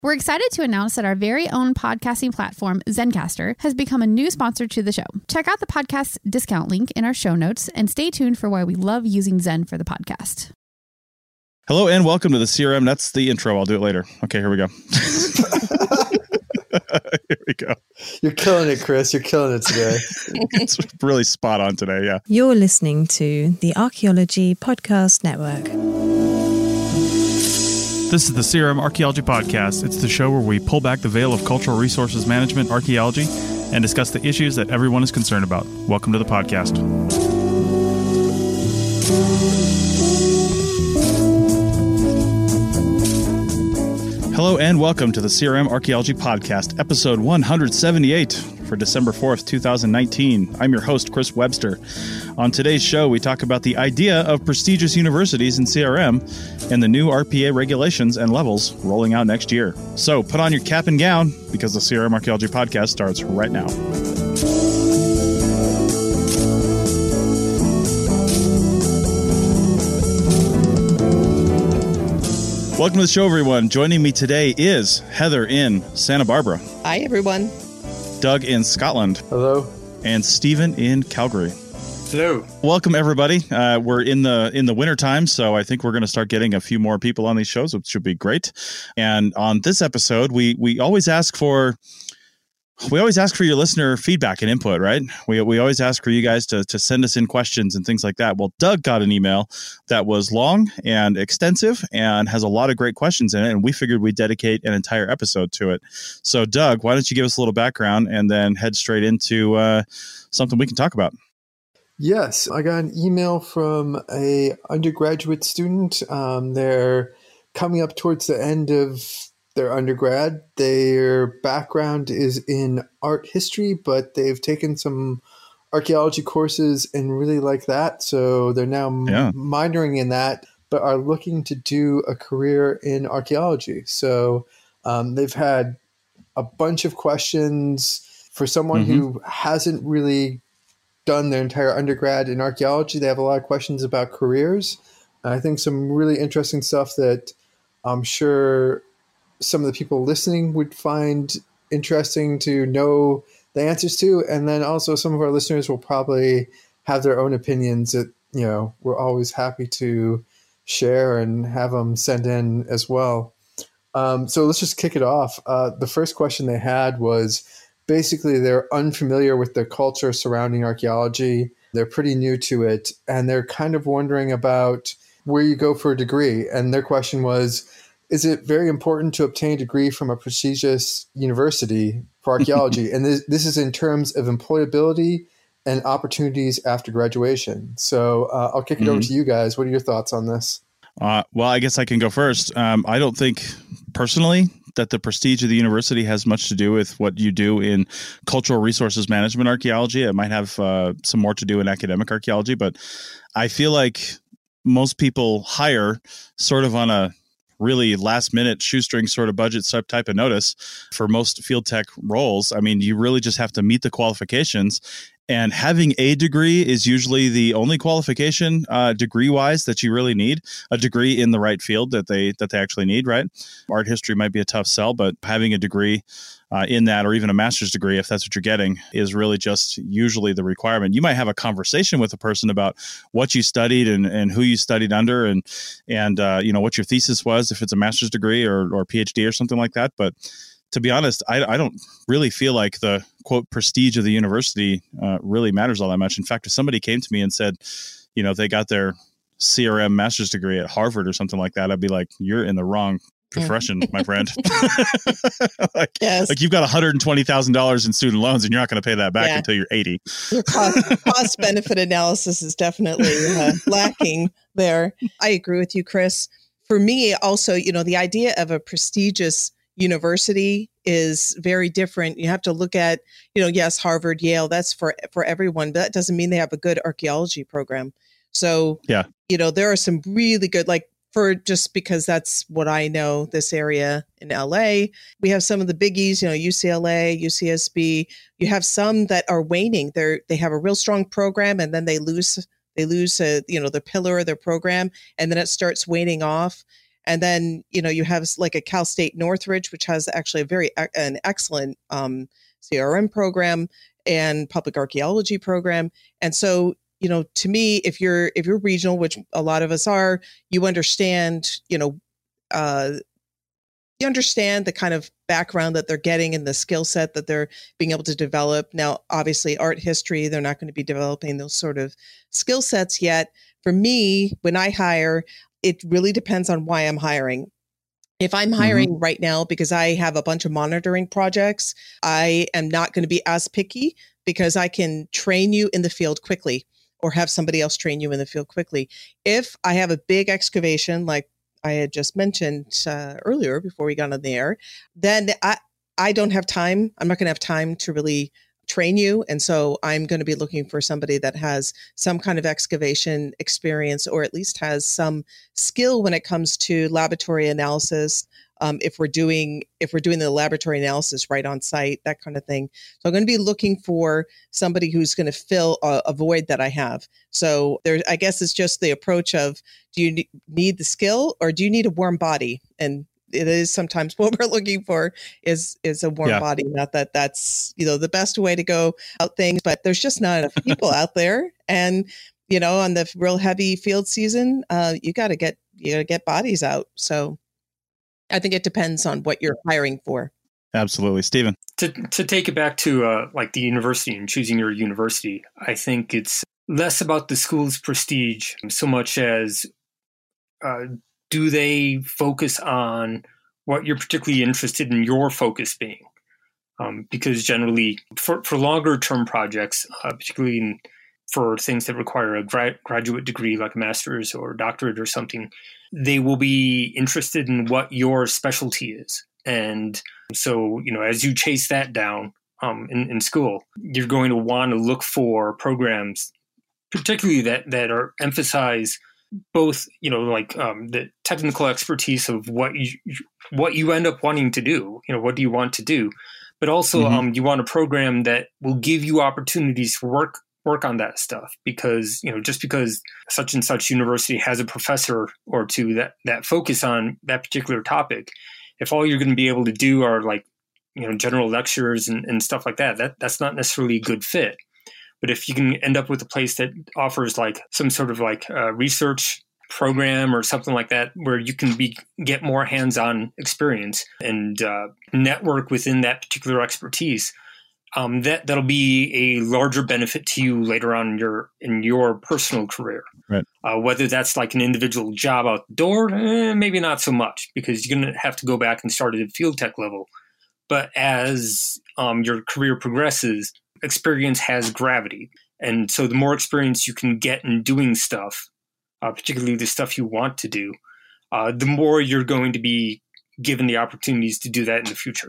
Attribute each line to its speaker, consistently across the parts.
Speaker 1: We're excited to announce that our very own podcasting platform, Zencastr, has become a new sponsor to the show. Check out the podcast discount link in our show notes and stay tuned for why we love using Zen for the podcast.
Speaker 2: Hello and welcome to the CRM. That's the intro. I'll do it later. Okay, here we go. Here we go.
Speaker 3: You're killing it, Chris. You're killing it today.
Speaker 2: It's really spot on today, yeah.
Speaker 4: You're listening to the Archaeology Podcast Network.
Speaker 5: This is the CRM Archaeology Podcast. It's the show where we pull back the veil of cultural resources management archaeology and discuss the issues that everyone is concerned about. Welcome to the podcast.
Speaker 2: Hello and welcome to the CRM Archaeology Podcast, episode 178 for December 4th, 2019. I'm your host, Chris Webster. On today's show, we talk about the idea of prestigious universities in CRM and the new RPA regulations and levels rolling out next year. So put on your cap and gown because the CRM Archaeology Podcast starts right now. Welcome to the show, everyone. Joining me today is Heather in Santa Barbara.
Speaker 6: Hi, everyone.
Speaker 2: Doug in Scotland.
Speaker 3: Hello.
Speaker 2: And Stephen in Calgary.
Speaker 7: Hello.
Speaker 2: Welcome, everybody. We're in the winter time, so I think we're going to start getting a few more people on these shows, which should be great. And on this episode, we always ask for your listener feedback and input, right? We always ask for you guys to send us in questions and things like that. Well, Doug got an email that was long and extensive and has a lot of great questions in it, and we figured we'd dedicate an entire episode to it. So, Doug, why don't you give us a little background and then head straight into something we can talk about?
Speaker 3: Yes, I got an email from a undergraduate student. They're coming up towards the end of their undergrad. Their background is in art history, but they've taken some archaeology courses and really like that. So they're now minoring in that, but are looking to do a career in archaeology. So they've had a bunch of questions for someone who hasn't really done their entire undergrad in archaeology. They have a lot of questions about careers. I think some really interesting stuff that I'm sure some of the people listening would find interesting to know the answers to. And then also some of our listeners will probably have their own opinions that, we're always happy to share and have them send in as well. So let's just kick it off. The first question they had was basically they're unfamiliar with the culture surrounding archaeology. They're pretty new to it, and they're kind of wondering about where you go for a degree. And their question was, is it very important to obtain a degree from a prestigious university for archaeology? And this is in terms of employability and opportunities after graduation. So I'll kick it over to you guys. What are your thoughts on this?
Speaker 2: Well, I guess I can go first. I don't think personally that the prestige of the university has much to do with what you do in cultural resources management archaeology. It might have some more to do in academic archaeology, but I feel like most people hire sort of on a really last minute shoestring sort of budget type of notice for most field tech roles. I mean, you really just have to meet the qualifications, and having a degree is usually the only qualification degree wise that you really need, a degree in the right field that they actually need, right? Art history might be a tough sell, but having a degree in that, or even a master's degree, if that's what you're getting, is really just usually the requirement. You might have a conversation with a person about what you studied and who you studied under and what your thesis was, if it's a master's degree or PhD or something like that. But to be honest, I don't really feel like the quote prestige of the university really matters all that much. In fact, if somebody came to me and said, they got their CRM master's degree at Harvard or something like that, I'd be like, you're in the wrong profession, my friend. Like you've got $120,000 in student loans and you're not going to pay that back until you're 80.
Speaker 6: Your cost benefit analysis is definitely lacking there. I agree with you, Chris. For me also, the idea of a prestigious university is very different. You have to look at, yes, Harvard, Yale, that's for everyone, but that doesn't mean they have a good archaeology program. So, there are some really good, just because that's what I know, this area in LA, we have some of the biggies, UCLA, UCSB. You have some that are waning. They have a real strong program, and then they lose the pillar of their program, and then it starts waning off. And then, you have like a Cal State Northridge, which has actually an excellent CRM program and public archaeology program. And so, to me, if you're regional, which a lot of us are, you understand, you understand the kind of background that they're getting and the skill set that they're being able to develop. Now, obviously, art history, they're not going to be developing those sort of skill sets yet. For me, when I hire, it really depends on why I'm hiring. If I'm hiring right now because I have a bunch of monitoring projects, I am not going to be as picky because I can train you in the field quickly or have somebody else train you in the field quickly. If I have a big excavation, like I had just mentioned earlier before we got on the air, then I don't have time. I'm not going to have time to really train you. And so I'm going to be looking for somebody that has some kind of excavation experience, or at least has some skill when it comes to laboratory analysis. If we're doing the laboratory analysis right on site, that kind of thing. So I'm going to be looking for somebody who's going to fill a void that I have. So I guess it's just the approach of, do you need the skill or do you need a warm body? And it is sometimes what we're looking for is a warm body. Not that that's, the best way to go out things, but there's just not enough people out there. And, on the real heavy field season, you got to get bodies out. So I think it depends on what you're hiring for.
Speaker 2: Absolutely. Stephen.
Speaker 7: To take it back to like the university and choosing your university, I think it's less about the school's prestige so much as do they focus on what you're particularly interested in your focus being? Because generally for longer term projects, particularly for things that require a graduate degree like a master's or doctorate or something, they will be interested in what your specialty is. And so, as you chase that down in school, you're going to want to look for programs, particularly that are emphasize both, the technical expertise of what you end up wanting to do, what do you want to do, but also you want a program that will give you opportunities for work on that stuff, because, just because such and such university has a professor or two that focus on that particular topic, if all you're going to be able to do are general lectures and stuff like that's not necessarily a good fit. But if you can end up with a place that offers some sort of research program or something like that, where you can get more hands-on experience and network within that particular expertise, that'll be a larger benefit to you later on in your personal career. Right. Whether that's an individual job out the door, maybe not so much, because you're going to have to go back and start at a field tech level. But as your career progresses, experience has gravity. And so the more experience you can get in doing stuff, particularly the stuff you want to do, the more you're going to be given the opportunities to do that in the future.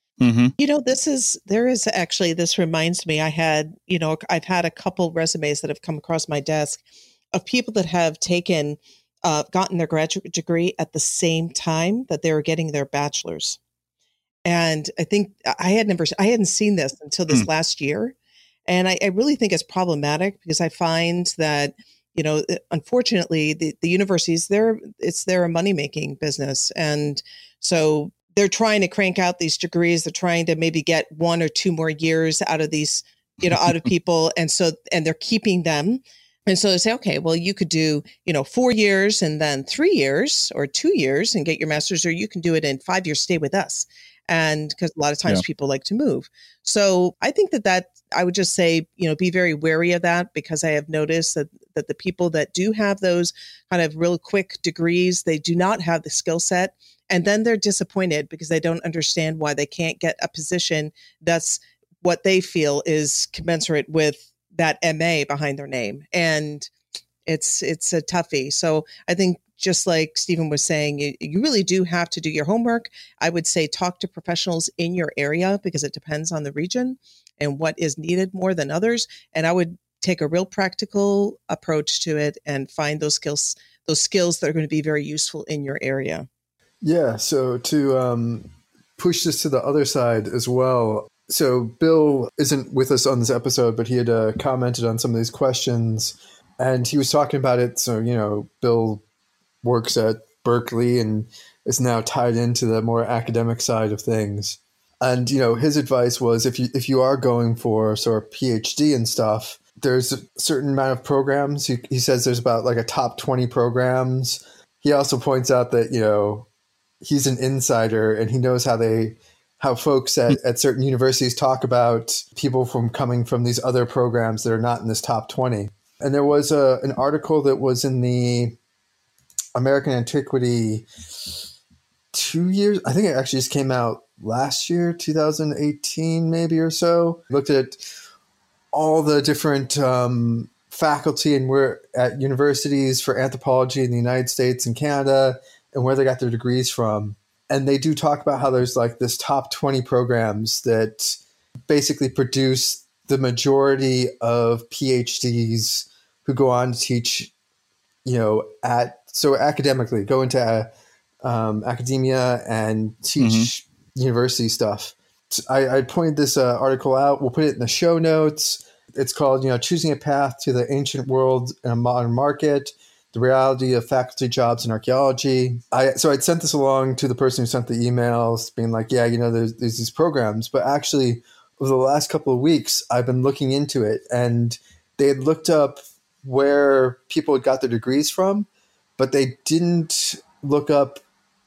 Speaker 6: This reminds me, I've had a couple resumes that have come across my desk of people that have gotten their graduate degree at the same time that they were getting their bachelor's. And I think I hadn't seen this until this last year. And I really think it's problematic, because I find that, unfortunately, the universities, they're a money-making business. And so they're trying to crank out these degrees. They're trying to maybe get 1 or 2 more years out of these, out of people. And they're keeping them. And so they say, okay, well, you could do, 4 years and then 3 years or 2 years and get your master's, or you can do it in 5 years, stay with us. And because a lot of times people like to move. So I think that I would just say, be very wary of that, because I have noticed that the people that do have those kind of real quick degrees, they do not have the skill set. And then they're disappointed because they don't understand why they can't get a position that's what they feel is commensurate with that MA behind their name. And it's a toughie. So I think, just like Stephen was saying, you really do have to do your homework. I would say talk to professionals in your area, because it depends on the region and what is needed more than others. And I would take a real practical approach to it and find those skills that are going to be very useful in your area.
Speaker 3: Yeah. So to push this to the other side as well. So Bill isn't with us on this episode, but he had commented on some of these questions, and he was talking about it. So, Bill works at Berkeley and is now tied into the more academic side of things. And, his advice was if you are going for sort of PhD and stuff, there's a certain amount of programs. He says there's about like a top 20 programs. He also points out that, he's an insider and he knows how folks at certain universities talk about people coming from these other programs that are not in this top 20. And there was an article that was in the American Antiquity 2 years. I think it actually just came out last year, 2018 maybe or so. Looked at all the different faculty and where at universities for anthropology in the United States and Canada and where they got their degrees from. And they do talk about how there's like this top 20 programs that basically produce the majority of PhDs who go on to teach, academically, go into academia and teach university stuff. I pointed this article out. We'll put it in the show notes. It's called, Choosing a Path to the Ancient World in a Modern Market, the Reality of Faculty Jobs in Archaeology. So I'd sent this along to the person who sent the emails being like, yeah, there's these programs. But actually, over the last couple of weeks, I've been looking into it. And they had looked up where people had got their degrees from, but they didn't look up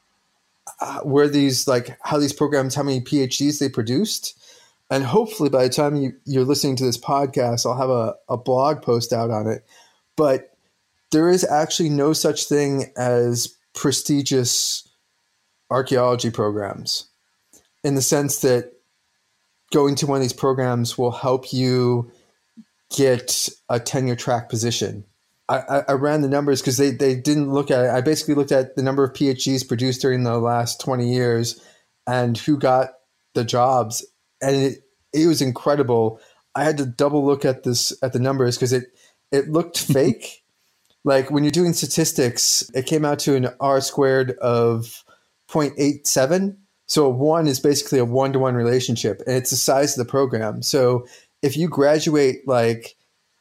Speaker 3: where these, like how these programs, how many PhDs they produced. And hopefully by the time you're listening to this podcast, I'll have a blog post out on it. But there is actually no such thing as prestigious archaeology programs in the sense that going to one of these programs will help you get a tenure track position. I ran the numbers because they didn't look at it. I basically looked at the number of PhDs produced during the last 20 years and who got the jobs. And it was incredible. I had to double look at the numbers because it looked fake. Like when you're doing statistics, it came out to an R squared of 0.87. So a 1 is basically a 1-to-1 relationship, and it's the size of the program. So if you graduate like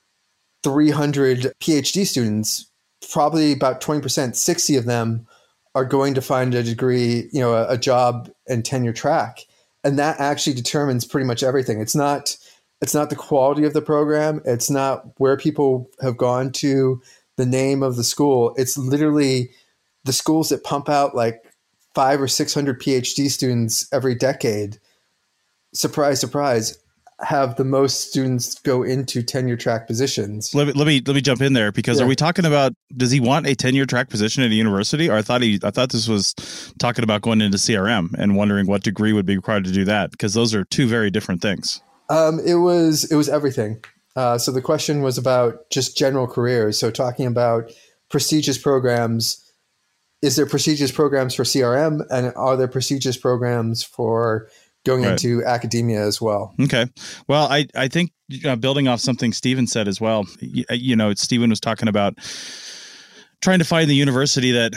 Speaker 3: 300 PhD students, probably about 20%, 60 of them are going to find a degree, a job and tenure track. And that actually determines pretty much everything. It's not the quality of the program. It's not where people have gone to, the name of the school. It's literally the schools that pump out like 500 or 600 PhD students every decade. Surprise, surprise, have the most students go into tenure track positions.
Speaker 2: Let me jump in there because Are we talking about, does he want a tenure track position at a university? Or I thought this was talking about going into CRM and wondering what degree would be required to do that, because those are two very different things.
Speaker 3: It was everything. So the question was about just general careers. So talking about prestigious programs, is there prestigious programs for CRM, and are there prestigious programs for going into academia as well?
Speaker 2: Okay. Well, I think building off something Stephen said as well, Stephen was talking about trying to find the university that,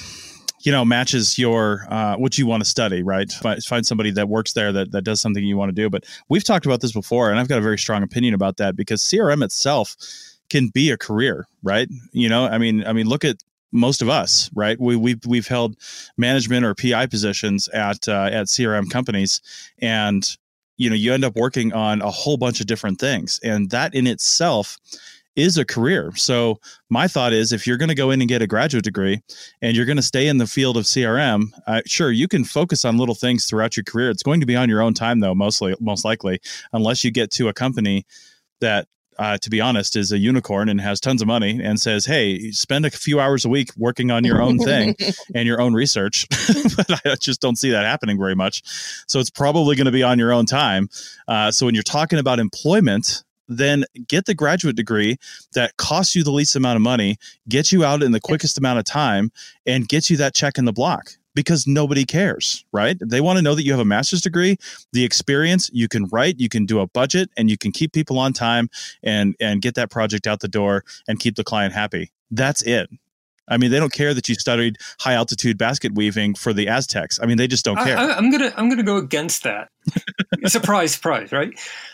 Speaker 2: matches your, what you want to study, right? Find somebody that works there that does something you want to do. But we've talked about this before, and I've got a very strong opinion about that because CRM itself can be a career, right? I mean, look at most of us, right? We've held management or PI positions at CRM companies, and you end up working on a whole bunch of different things, and that in itself is a career. So my thought is, if you're going to go in and get a graduate degree and you're going to stay in the field of CRM, sure, you can focus on little things throughout your career. It's going to be on your own time, though, most likely, unless you get to a company that, to be honest, is a unicorn and has tons of money and says, hey, spend a few hours a week working on your own thing and your own research. But I just don't see that happening very much. So it's probably going to be on your own time. So when you're talking about employment, then get the graduate degree that costs you the least amount of money, get you out in the quickest amount of time, and get you that check in the block. Because nobody cares, right? They want to know that you have a master's degree, the experience, you can write, you can do a budget, and you can keep people on time and get that project out the door and keep the client happy. That's it. I mean, they don't care that you studied high altitude basket weaving for the Aztecs. I mean, they just don't care.
Speaker 7: I'm gonna go against that. Surprise, right?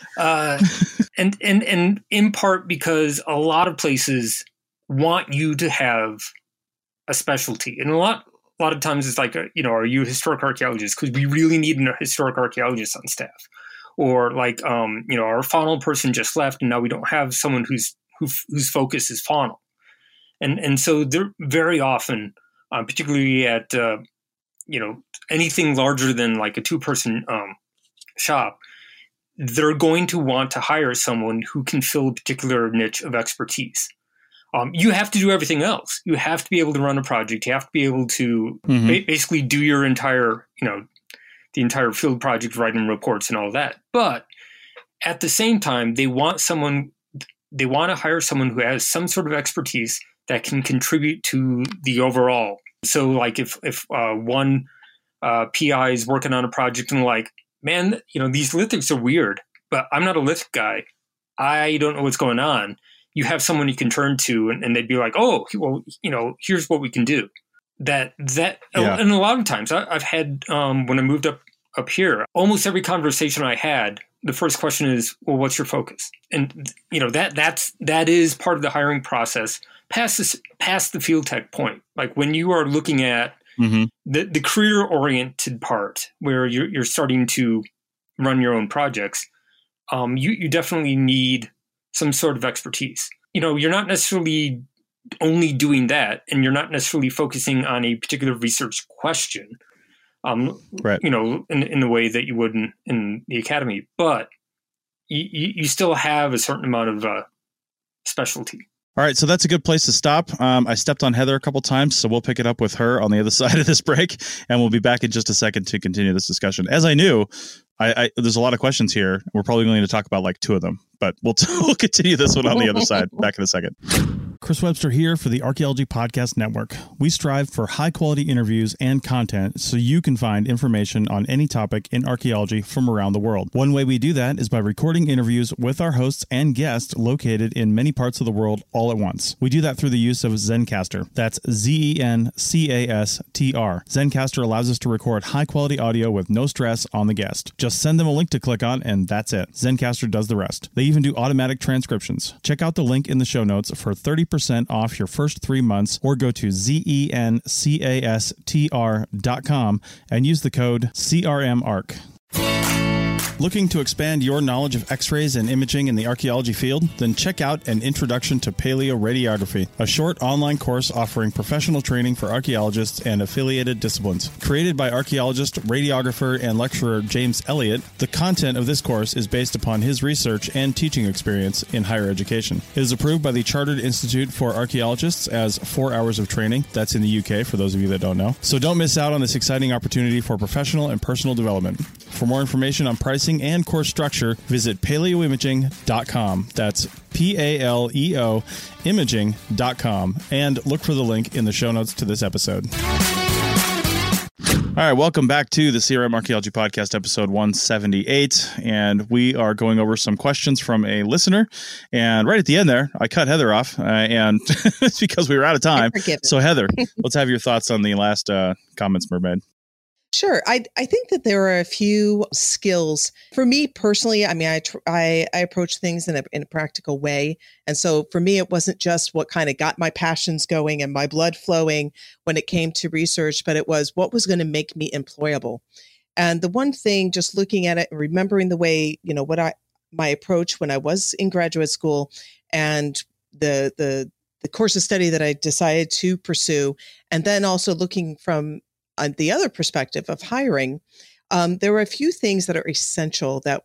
Speaker 7: And in part because a lot of places want you to have a specialty. And a lot of times it's like, are you a historic archaeologist? Because we really need a historic archaeologist on staff. Or like, our faunal person just left, and now we don't have someone whose focus is faunal. And so they're very often, particularly at, anything larger than like a 2-person shop, they're going to want to hire someone who can fill a particular niche of expertise. You have to do everything else. You have to be able to run a project. You have to be able to basically do your entire, the entire field project, writing reports and all that. But at the same time, they want to hire someone who has some sort of expertise that can contribute to the overall. So like if one PI is working on a project and like, man, these lithics are weird, but I'm not a lithic guy. I don't know what's going on. You have someone you can turn to, and they'd be like, oh, well, here's what we can do. And a lot of times I've had, when I moved up here, almost every conversation I had, the first question is, well, what's your focus? And, that is part of the hiring process past the field tech point. Like when you are looking at the career-oriented part where you're starting to run your own projects, you definitely need some sort of expertise. You're not necessarily only doing that, and you're not necessarily focusing on a particular research question, right? In the way that you would in the academy, but you still have a certain amount of specialty.
Speaker 2: All right, so that's a good place to stop. I stepped on Heather a couple times, so we'll pick it up with her on the other side of this break, and we'll be back in just a second to continue this discussion. As I knew, there's a lot of questions here. We're probably going to talk about like 2 of them, but we'll continue this one on the other side. Back in a second.
Speaker 5: Chris Webster here for the Archaeology Podcast Network. We strive for high-quality interviews and content so you can find information on any topic in archaeology from around the world. One way we do that is by recording interviews with our hosts and guests located in many parts of the world all at once. We do that through the use of Zencastr. That's Zencastr. Zencastr allows us to record high-quality audio with no stress on the guest. Just send them a link to click on, and that's it. Zencastr does the rest. They even do automatic transcriptions. Check out the link in the show notes for 30% off your first 3 months, or go to zencastr.com and use the code CRMARC. Looking to expand your knowledge of X-rays and imaging in the archaeology field? Then check out An Introduction to Paleoradiography, a short online course offering professional training for archaeologists and affiliated disciplines. Created by archaeologist, radiographer, and lecturer James Elliott, the content of this course is based upon his research and teaching experience in higher education. It is approved by the Chartered Institute for Archaeologists as 4 hours of training. That's in the UK, for those of you that don't know. So don't miss out on this exciting opportunity for professional and personal development. For more information on pricing and course structure, visit paleoimaging.com. That's PALEO imaging.com, and look for the link in the show notes to this episode.
Speaker 2: All right, welcome back to the CRM Archaeology Podcast, episode 178, and we are going over some questions from a listener. And right at the end there, I cut Heather off, and it's because we were out of time. So Heather, let's have your thoughts on the last comments Mermaid.
Speaker 6: Sure. I think that there are a few skills for me personally. I mean, I approach things in a practical way. And so for me, it wasn't just what kind of got my passions going and my blood flowing when it came to research, but it was what was going to make me employable. And the one thing, just looking at it and remembering the way, my approach when I was in graduate school and the course of study that I decided to pursue, and then also looking from the other perspective of hiring, there were a few things that are essential that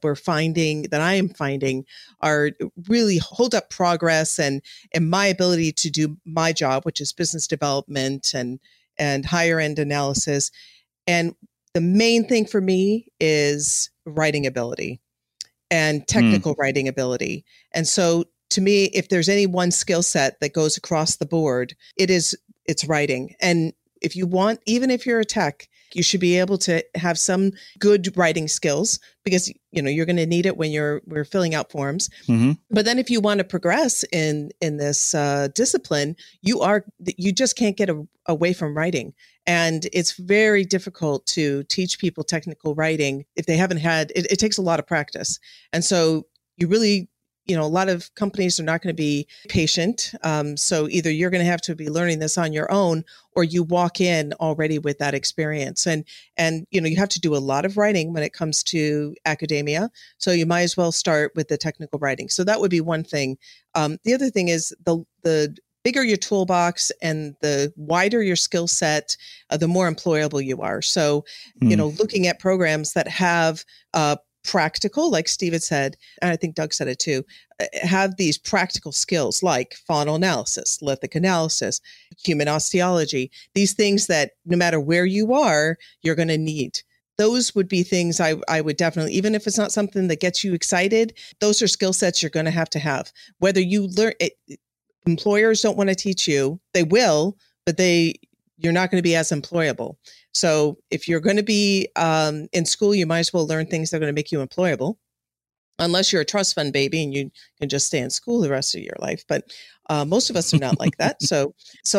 Speaker 6: I am finding are really hold up progress and my ability to do my job, which is business development and higher end analysis. And the main thing for me is writing ability and technical writing ability. And so to me, if there's any one skill set that goes across the board, it's writing. And if you want, even if you're a tech, you should be able to have some good writing skills because, you're going to need it when we're filling out forms. Mm-hmm. But then if you want to progress in this discipline, you just can't get away from writing. And it's very difficult to teach people technical writing if they haven't had, it takes a lot of practice. And so you really, a lot of companies are not going to be patient. So either you're going to have to be learning this on your own, or you walk in already with that experience. And you have to do a lot of writing when it comes to academia. So you might as well start with the technical writing. So that would be one thing. The other thing is the bigger your toolbox and the wider your skill set, the more employable you are. So, looking at programs that have practical, like Steve had said, and I think Doug said it too, have these practical skills like faunal analysis, lithic analysis, human osteology, these things that no matter where you are, you're going to need. Those would be things I would definitely, even if it's not something that gets you excited, those are skill sets you're going to have. Whether you learn it, employers don't want to teach you, they will, but you're not going to be as employable. So if you're going to be in school, you might as well learn things that are going to make you employable, unless you're a trust fund baby and you can just stay in school the rest of your life. But most of us are not like that. So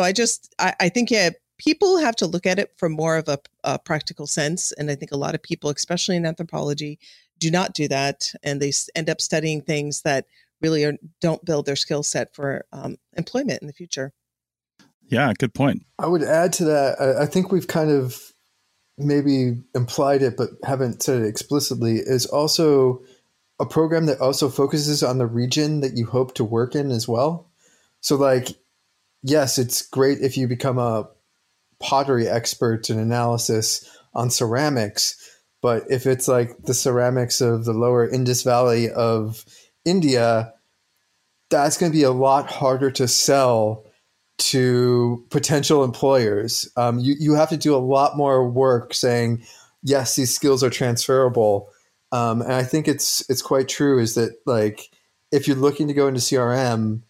Speaker 6: I think, people have to look at it from more of a practical sense. And I think a lot of people, especially in anthropology, do not do that. And they end up studying things that really don't build their skill set for employment in the future.
Speaker 2: Yeah, good point.
Speaker 3: I would add to that, I think we've kind of maybe implied it, but haven't said it explicitly, is also a program that also focuses on the region that you hope to work in as well. So yes, it's great if you become a pottery expert in analysis on ceramics, but if it's like the ceramics of the lower Indus Valley of India, that's going to be a lot harder to sell to potential employers. You have to do a lot more work saying, yes, these skills are transferable. And I think it's quite true is that if you're looking to go into CRM,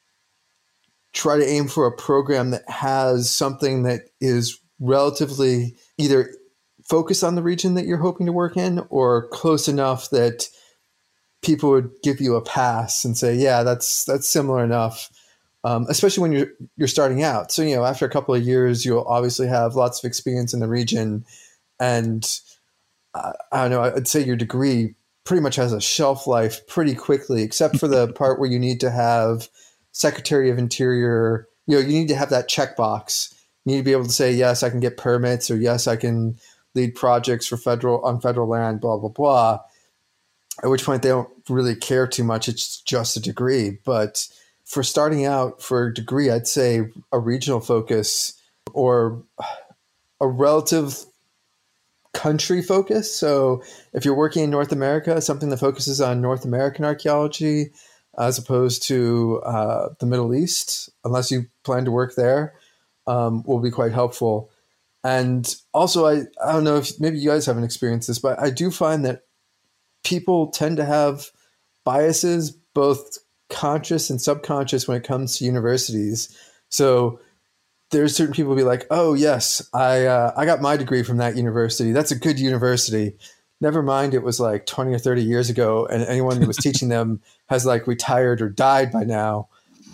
Speaker 3: try to aim for a program that has something that is relatively either focused on the region that you're hoping to work in or close enough that people would give you a pass and say, yeah, that's similar enough. Especially when you're starting out. So, after a couple of years, you'll obviously have lots of experience in the region. And I don't know, I'd say your degree pretty much has a shelf life pretty quickly, except for the part where you need to have Secretary of Interior. You need to have that checkbox. You need to be able to say, yes, I can get permits, or yes, I can lead projects on federal land, blah, blah, blah. At which point they don't really care too much. It's just a degree. But for starting out for a degree, I'd say a regional focus or a relative country focus. So if you're working in North America, something that focuses on North American archaeology as opposed to the Middle East, unless you plan to work there, will be quite helpful. And also, I don't know if maybe you guys haven't experienced this, but I do find that people tend to have biases, both conscious and subconscious, when it comes to universities. So there's certain people who be like, oh yes, I got my degree from that university. That's a good university. Never mind, it was 20 or 30 years ago, and anyone who was teaching them has retired or died by now.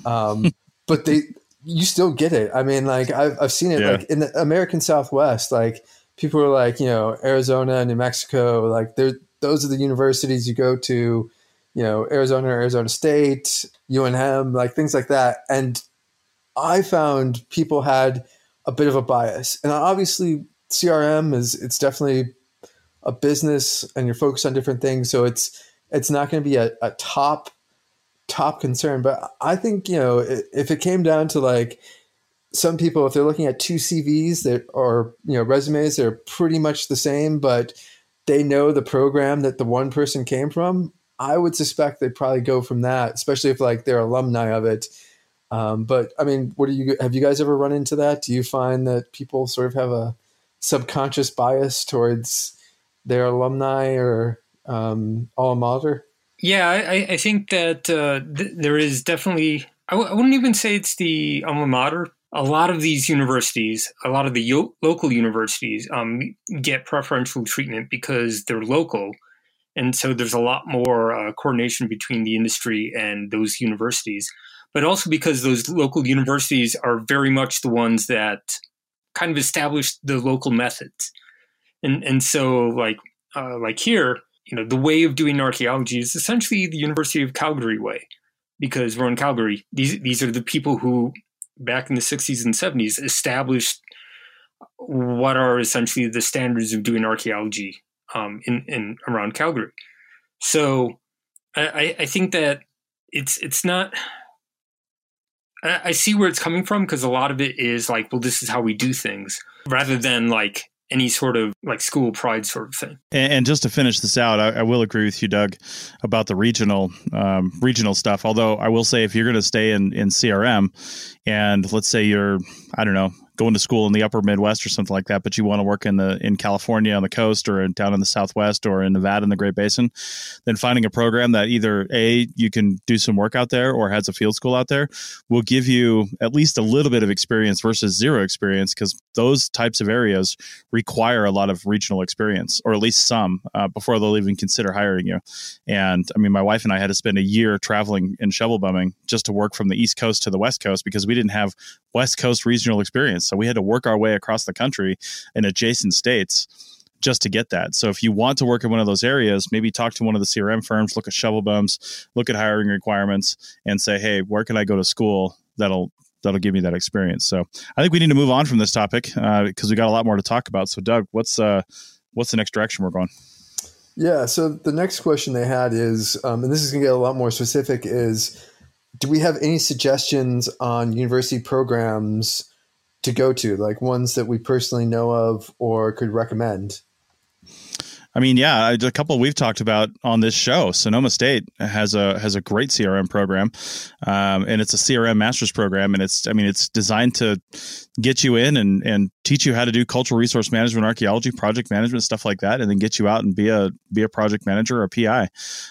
Speaker 3: But you still get it. I mean, I've seen it in the American Southwest. People are Arizona, New Mexico. Those are the universities you go to. Arizona, Arizona State, UNM, things like that. And I found people had a bit of a bias. And obviously CRM it's definitely a business and you're focused on different things. So it's not going to be a top concern. But I think, if it came down to some people, if they're looking at two CVs that are, resumes, they're pretty much the same, but they know the program that the one person came from, I would suspect they'd probably go from that, especially if they're alumni of it. But I mean, have you guys ever run into that? Do you find that people sort of have a subconscious bias towards their alumni or alma mater?
Speaker 7: Yeah, I think that there is definitely, I wouldn't even say it's the alma mater. A lot of these universities, a lot of the local universities get preferential treatment because they're local. And so there's a lot more coordination between the industry and those universities, but also because those local universities are very much the ones that kind of established the local methods. And so like here, the way of doing archaeology is essentially the University of Calgary way, because we're in Calgary. These are the people who, back in the 60s and 70s, established what are essentially the standards of doing archaeology in around Calgary. So I think that it's not. I see where it's coming from, because a lot of it is like, well, this is how we do things, rather than like any sort of like school pride sort of thing.
Speaker 2: And just to finish this out, I will agree with you, Doug, about the regional stuff. Although I will say, if you're going to stay in CRM, and let's say you're, I don't know, going to school in the upper Midwest or something like that, but you want to work in California on the coast, or down in the Southwest, or in Nevada in the Great Basin, then finding a program that either you can do some work out there, or has a field school out there, will give you at least a little bit of experience versus zero experience, because those types of areas require a lot of regional experience, or at least some, before they'll even consider hiring you. And I mean, my wife and I had to spend a year traveling and shovel bumming just to work from the East Coast to the West Coast, because we didn't have West Coast regional experience. So we had to work our way across the country in adjacent states just to get that. So if you want to work in one of those areas, maybe talk to one of the CRM firms, look at shovel bums, look at hiring requirements, and say, hey, where can I go to school that'll give me that experience? So I think we need to move on from this topic, because we got a lot more to talk about. So Doug, what's the next direction we're going?
Speaker 3: Yeah. So the next question they had is, and this is going to get a lot more specific, is, do we have any suggestions on university programs to go to, like ones that we personally know of or could recommend?
Speaker 2: I mean, yeah, a couple we've talked about on this show. Sonoma State has a great CRM program, and it's a CRM master's program, and it's designed to get you in and teach you how to do cultural resource management, archaeology, project management, stuff like that, and then get you out and be a project manager or a PI.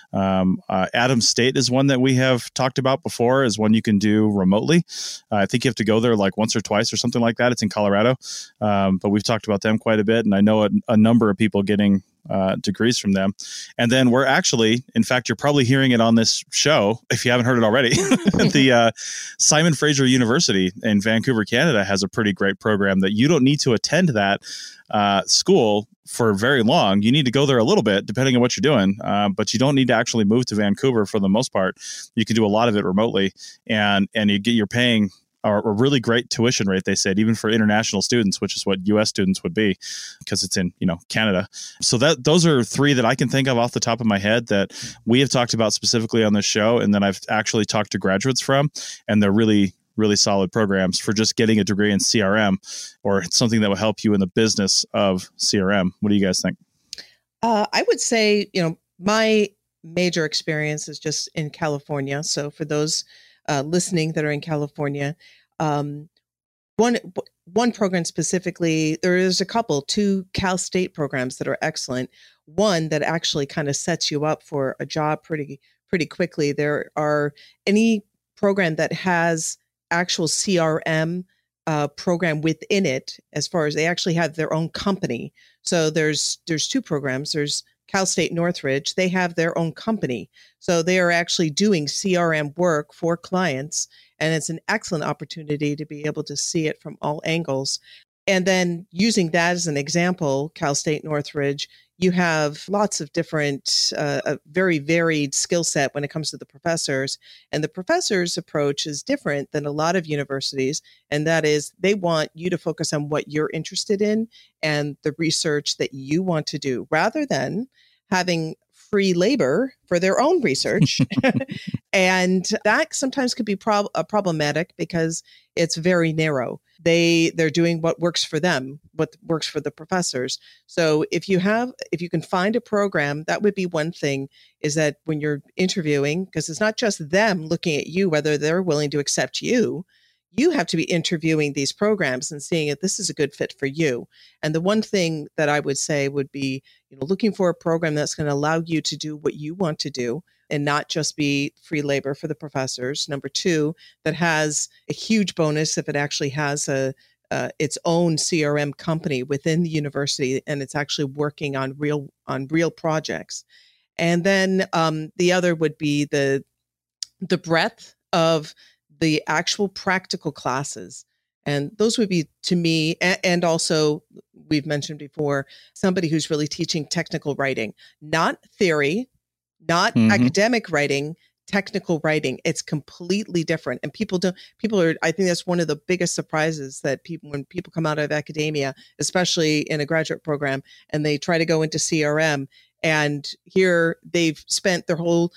Speaker 2: Adams State is one that we have talked about before, is one you can do remotely. I think you have to go there like once or twice or something like that. It's in Colorado, but we've talked about them quite a bit, and I know a number of people getting degrees from them. And then we're actually, in fact, you're probably hearing it on this show, if you haven't heard it already, the Simon Fraser University in Vancouver, Canada has a pretty great program that you don't need to attend that school for very long. You need to go there a little bit, depending on what you're doing, but you don't need to actually move to Vancouver for the most part. You can do a lot of it remotely, and you're paying a really great tuition rate, they said, even for international students, which is what U.S. students would be, because it's in Canada. So those are three that I can think of off the top of my head that we have talked about specifically on this show, and then I've actually talked to graduates from, and they're really, really solid programs for just getting a degree in CRM, or something that will help you in the business of CRM. What do you guys think?
Speaker 6: I would say, my major experience is just in California. So for those listening that are in California, one program specifically, there is a couple, 2 Cal State programs that are excellent. One that actually kind of sets you up for a job pretty quickly. There are any program that has actual CRM program within it, as far as they actually have their own company. So there's 2 programs. There's Cal State Northridge. They have their own company. So they are actually doing CRM work for clients. And it's an excellent opportunity to be able to see it from all angles. And then using that as an example, Cal State Northridge, you have lots of different, a very varied skill set when it comes to the professors. And the professors' approach is different than a lot of universities. And that is, they want you to focus on what you're interested in and the research that you want to do, rather than having free labor for their own research. And that sometimes could be problematic, because it's very narrow. They're doing what works for them, what works for the professors. So if you can find a program, that would be one thing, is that when you're interviewing, because it's not just them looking at you, whether they're willing to accept you, you have to be interviewing these programs and seeing if this is a good fit for you. And the one thing that I would say would be, looking for a program that's going to allow you to do what you want to do and not just be free labor for the professors. Number 2, that has a huge bonus if it actually has its own CRM company within the university, and it's actually working on real projects. And then the other would be the breadth of the actual practical classes. And those would be, to me, and also we've mentioned before, somebody who's really teaching technical writing, not theory, not academic writing, technical writing. It's completely different. And I think that's one of the biggest surprises that when people come out of academia, especially in a graduate program, and they try to go into CRM, and here they've spent their whole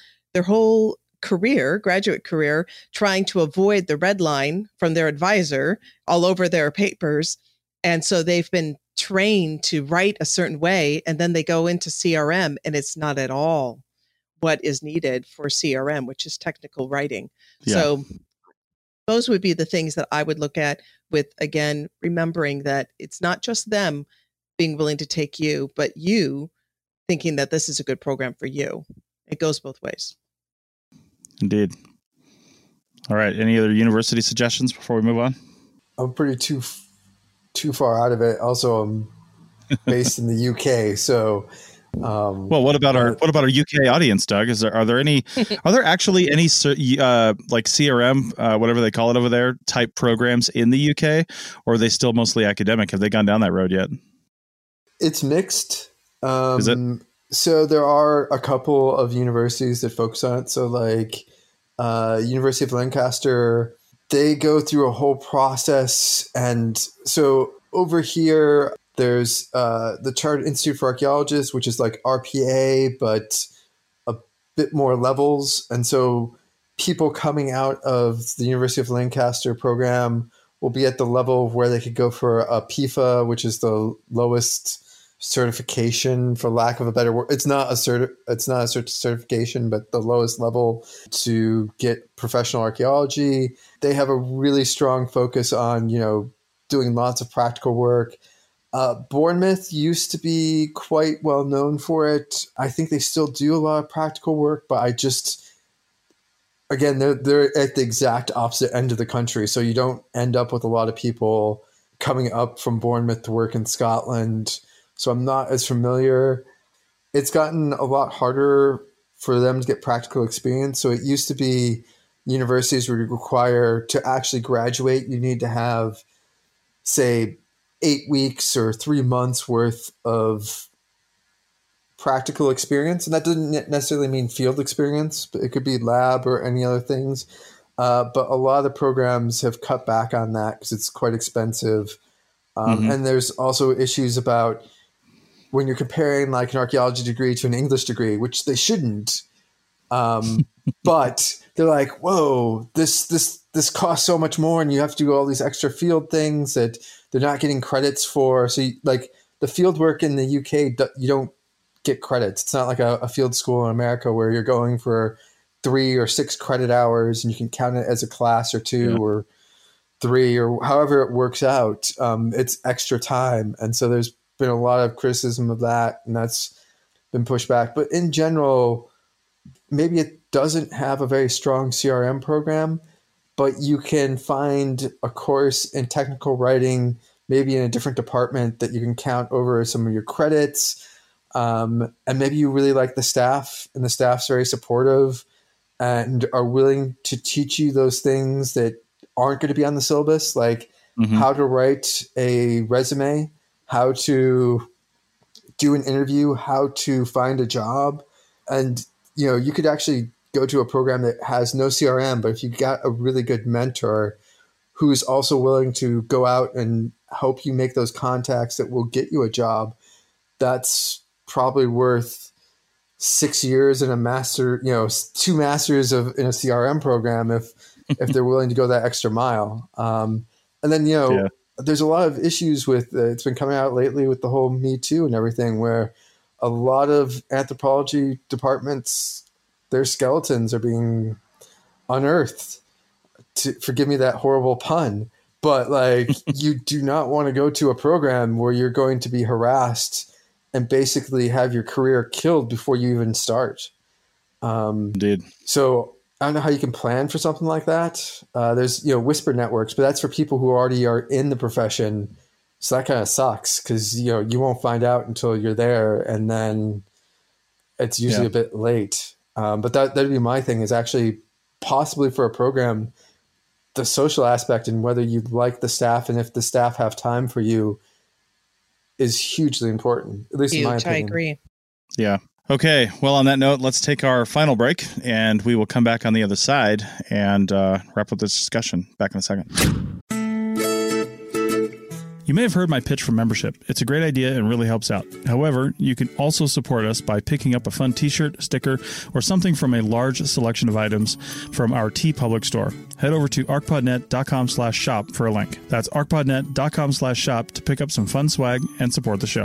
Speaker 6: graduate career, trying to avoid the red line from their advisor all over their papers. And so they've been trained to write a certain way, and then they go into CRM, and it's not at all what is needed for CRM, which is technical writing. Yeah. So those would be the things that I would look at, with, again, remembering that it's not just them being willing to take you, but you thinking that this is a good program for you. It goes both ways.
Speaker 2: Indeed. All right. Any other university suggestions before we move on?
Speaker 3: I'm pretty too far out of it. Also, I'm based in the UK, so.
Speaker 2: Well, what about our UK audience, Doug? Are there actually any like CRM, whatever they call it over there, type programs in the UK, or are they still mostly academic? Have they gone down that road yet?
Speaker 3: It's mixed.
Speaker 2: Is it?
Speaker 3: So there are a couple of universities that focus on it. So like University of Lancaster, they go through a whole process. And so over here, there's the Chartered Institute for Archaeologists, which is like RPA, but a bit more levels. And so people coming out of the University of Lancaster program will be at the level where they could go for a PIFA, which is the lowest certification, for lack of a better word. It's not a certification, but the lowest level to get professional archaeology. They have a really strong focus on, doing lots of practical work. Bournemouth used to be quite well known for it. I think they still do a lot of practical work, but again, they're at the exact opposite end of the country. So you don't end up with a lot of people coming up from Bournemouth to work in Scotland. So I'm not as familiar. It's gotten a lot harder for them to get practical experience. So it used to be universities would require, to actually graduate, you need to have, say, 8 weeks or 3 months worth of practical experience. And that doesn't necessarily mean field experience, but it could be lab or any other things. But a lot of the programs have cut back on that because it's quite expensive. And there's also issues about when you're comparing like an archaeology degree to an English degree, which they shouldn't. But they're like, whoa, this costs so much more, and you have to do all these extra field things that they're not getting credits for. So like the field work in the UK, you don't get credits. It's not like a field school in America where you're going for 3 or 6 credit hours and you can count it as a class or 2 or 3 or however it works out. It's extra time. And so there's been a lot of criticism of that, and that's been pushed back. But in general, maybe it doesn't have a very strong CRM program, but you can find a course in technical writing, maybe in a different department, that you can count over some of your credits. And maybe you really like the staff, and the staff's very supportive and are willing to teach you those things that aren't going to be on the syllabus, like how to write a resume, how to do an interview, how to find a job. And, you could actually go to a program that has no CRM, but if you got a really good mentor who's also willing to go out and help you make those contacts that will get you a job, that's probably worth 6 years and a master, 2 masters in a CRM program if they're willing to go that extra mile. And then, there's a lot of issues with, it's been coming out lately with the whole Me Too and everything, where a lot of anthropology departments, their skeletons are being unearthed. Forgive me that horrible pun, but like you do not want to go to a program where you're going to be harassed and basically have your career killed before you even start.
Speaker 2: Indeed.
Speaker 3: So I don't know how you can plan for something like that. There's, whisper networks, but that's for people who already are in the profession. So that kind of sucks because, you won't find out until you're there, and then it's usually a bit late. But that'd be my thing, is actually possibly for a program, the social aspect and whether you like the staff and if the staff have time for you is hugely important, at least in my opinion.
Speaker 6: I agree.
Speaker 2: Yeah. Okay. Well, on that note, let's take our final break, and we will come back on the other side and wrap up this discussion. Back in a second.
Speaker 5: You may have heard my pitch for membership. It's a great idea and really helps out. However, you can also support us by picking up a fun t-shirt, sticker, or something from a large selection of items from our TeePublic store. Head over to arcpodnet.com/shop for a link. That's arcpodnet.com/shop to pick up some fun swag and support the show.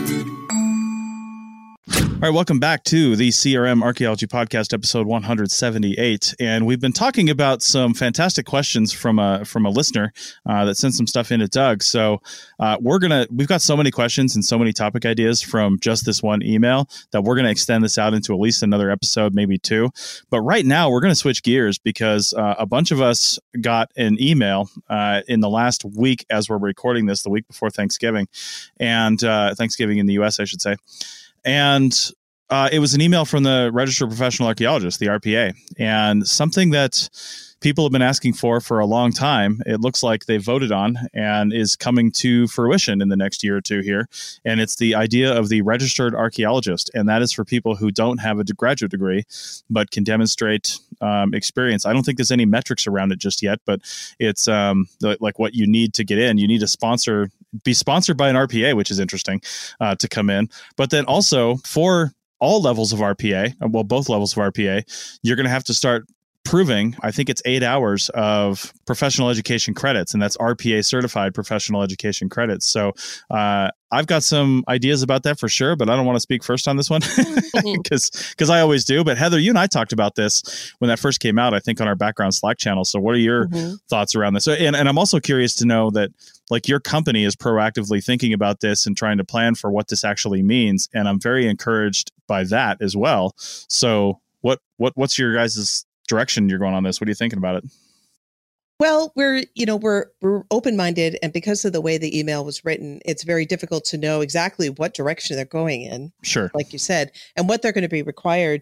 Speaker 2: All right, welcome back to the CRM Archaeology Podcast, episode 178, and we've been talking about some fantastic questions from a listener that sent some stuff in to Doug. So we've got so many questions and so many topic ideas from just this one email that we're gonna extend this out into at least another episode, maybe two. But right now we're gonna switch gears because a bunch of us got an email in the last week as we're recording this, the week before Thanksgiving, and Thanksgiving in the U.S., I should say. And it was an email from the Registered Professional Archaeologist, the RPA, and something that people have been asking for a long time. It looks like they voted on and is coming to fruition in the next year or two here. And it's the idea of the Registered Archaeologist. And that is for people who don't have a graduate degree, but can demonstrate experience. I don't think there's any metrics around it just yet, but it's like what you need to get in. You need to be sponsored by an RPA, which is interesting to come in. But then also for all levels of RPA, well, both levels of RPA, you're going to have to start proving, I think it's 8 hours of professional education credits, and that's RPA certified professional education credits. So I've got some ideas about that for sure, but I don't want to speak first on this one because I always do. But Heather, you and I talked about this when that first came out, I think on our background Slack channel. So what are your thoughts around this? And I'm also curious to know that like your company is proactively thinking about this and trying to plan for what this actually means. And I'm very encouraged by that as well. So what's your guys' direction you're going on this? What are you thinking about it?
Speaker 6: Well, we're open-minded, and because of the way the email was written, it's very difficult to know exactly what direction they're going in.
Speaker 2: Sure,
Speaker 6: like you said, and what they're going to be requiring.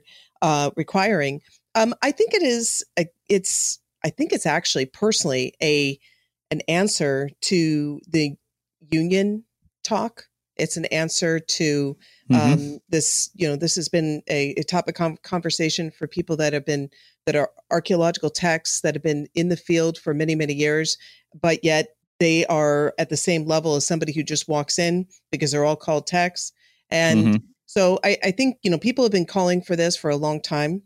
Speaker 6: I think it's actually personally an answer to the union talk. It's an answer to this. This has been a topic of conversation for people that are archaeological techs that have been in the field for many, many years, but yet they are at the same level as somebody who just walks in because they're all called techs. And so I think, people have been calling for this for a long time.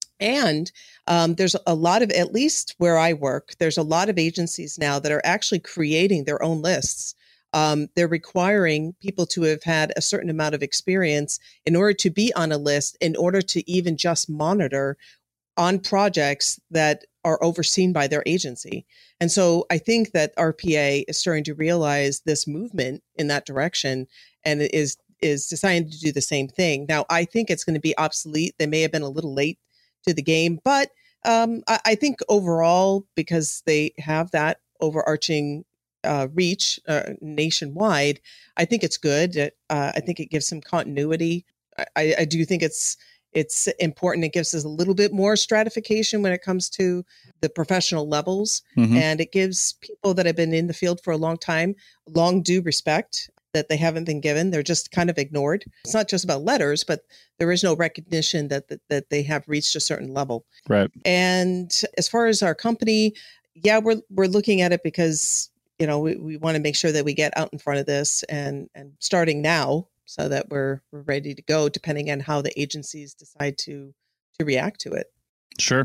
Speaker 6: And there's a lot of, at least where I work, there's a lot of agencies now that are actually creating their own lists. They're requiring people to have had a certain amount of experience in order to be on a list, in order to even just monitor on projects that are overseen by their agency. And so I think that RPA is starting to realize this movement in that direction and is deciding to do the same thing. Now, I think it's going to be obsolete. They may have been a little late to the game, but I think overall, because they have that overarching reach nationwide, I think it's good. I think it gives some continuity. I do think it's important. It gives us a little bit more stratification when it comes to the professional levels, and it gives people that have been in the field for a long time long due respect that they haven't been given. They're just kind of ignored. It's not just about letters, but there is no recognition that they have reached a certain level.
Speaker 2: Right.
Speaker 6: And as far as our company, we're looking at it because we want to make sure that we get out in front of this and starting now, so that we're ready to go, depending on how the agencies decide to react to it.
Speaker 2: Sure.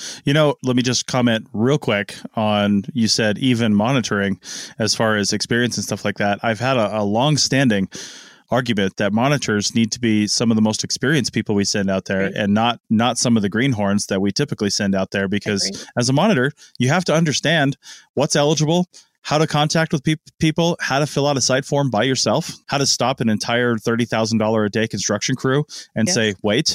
Speaker 2: Let me just comment real quick on, you said even monitoring as far as experience and stuff like that. I've had a long-standing argument that monitors need to be some of the most experienced people we send out there, and not some of the greenhorns that we typically send out there, because as a monitor, you have to understand what's eligible, how to contact with people, how to fill out a site form by yourself, how to stop an entire $30,000 a day construction crew and say, wait.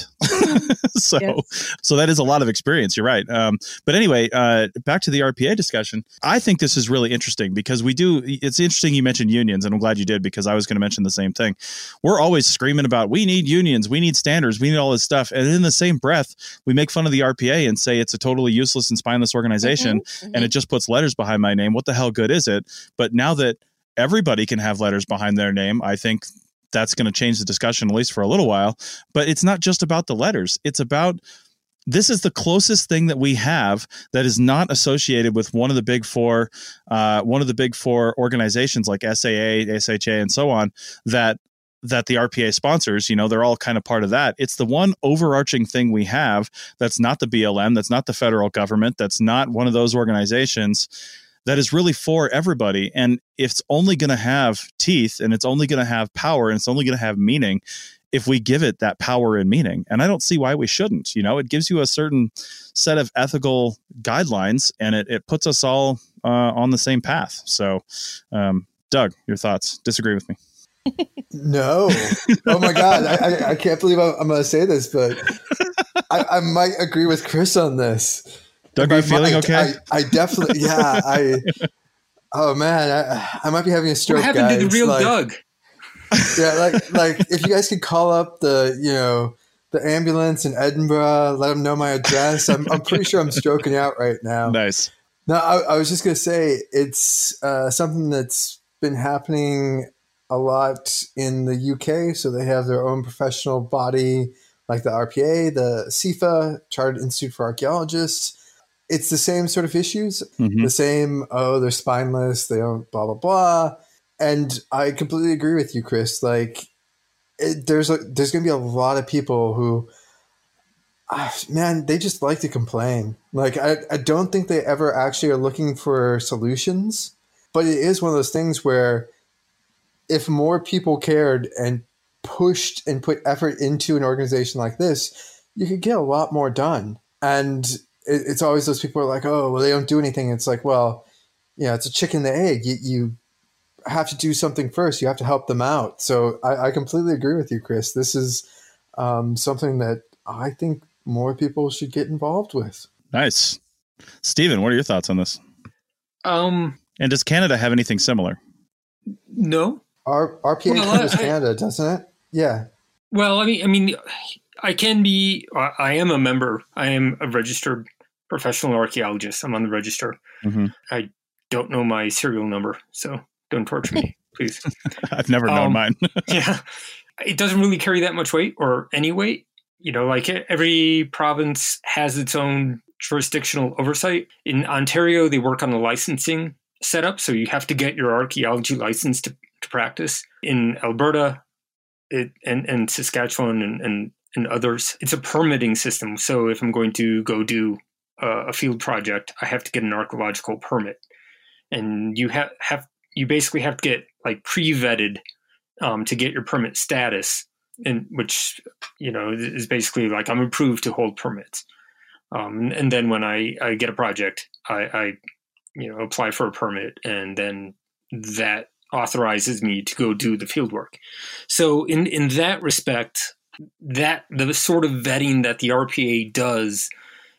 Speaker 2: So that is a lot of experience. You're right. But anyway, back to the RPA discussion. I think this is really interesting because it's interesting you mentioned unions, and I'm glad you did, because I was going to mention the same thing. We're always screaming about, we need unions, we need standards, we need all this stuff. And in the same breath, we make fun of the RPA and say it's a totally useless and spineless organization, and it just puts letters behind my name. What the hell good is it? But now that everybody can have letters behind their name, I think that's going to change the discussion, at least for a little while. But it's not just about the letters. It's about, this is the closest thing that we have that is not associated with one of the big four organizations like SAA, SHA, and so on, that the RPA sponsors. They're all kind of part of that. It's the one overarching thing we have that's not the BLM, that's not the federal government, that's not one of those organizations, that is really for everybody. And it's only going to have teeth, and it's only going to have power, and it's only going to have meaning if we give it that power and meaning. And I don't see why we shouldn't. It gives you a certain set of ethical guidelines, and it puts us all on the same path. So, Doug, your thoughts? Disagree with me?
Speaker 3: No. Oh my God. I can't believe I'm going to say this, but I might agree with Chris on this.
Speaker 2: Doug, are you feeling okay?
Speaker 3: I definitely, yeah. Oh man, I might be having a stroke.
Speaker 7: What happened to the real Doug?
Speaker 3: Yeah, like if you guys could call up the ambulance in Edinburgh, let them know my address. I'm pretty sure I'm stroking out right now.
Speaker 2: Nice.
Speaker 3: No, I was just gonna say it's something that's been happening a lot in the UK. So they have their own professional body, like the RPA, the CIFA, Chartered Institute for Archaeologists. It's the same sort of issues, the same, they're spineless, they don't blah, blah, blah. And I completely agree with you, Chris. Like, there's going to be a lot of people who, man, they just like to complain. Like, I don't think they ever actually are looking for solutions. But it is one of those things where if more people cared and pushed and put effort into an organization like this, you could get a lot more done. And it's always those people who are like, oh, well, they don't do anything. It's like, well, it's a chicken and the egg. You have to do something first. You have to help them out. So I completely agree with you, Chris. This is something that I think more people should get involved with.
Speaker 2: Nice. Stephen, what are your thoughts on this? And does Canada have anything similar?
Speaker 3: No. RPA covers Canada, doesn't it? Yeah.
Speaker 7: Well, I mean, I am a member. I am a registered professional archaeologist. I'm on the register. I don't know my serial number, so don't torture me, please.
Speaker 2: I've never known mine.
Speaker 7: Yeah. It doesn't really carry that much weight or any weight. Like every province has its own jurisdictional oversight. In Ontario, they work on the licensing setup, so you have to get your archaeology license to practice. In Alberta and Saskatchewan and others, it's a permitting system. So if I'm going to go do a field project, I have to get an archaeological permit, and you basically have to get like pre-vetted to get your permit status, and which is basically like I'm approved to hold permits. And then when I get a project, I apply for a permit, and then that authorizes me to go do the field work. So in that respect, that the sort of vetting that the RPA does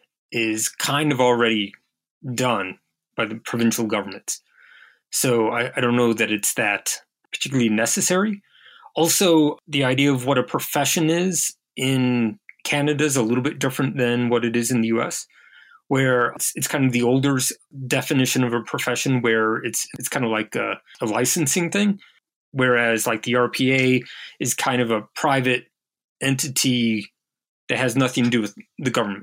Speaker 7: is kind of already done by the provincial governments. So I don't know that it's that particularly necessary. Also, the idea of what a profession is in Canada is a little bit different than what it is in the US, where it's kind of the older definition of a profession, where it's kind of like a licensing thing, whereas like the RPA is kind of a private entity that has nothing to do with the government.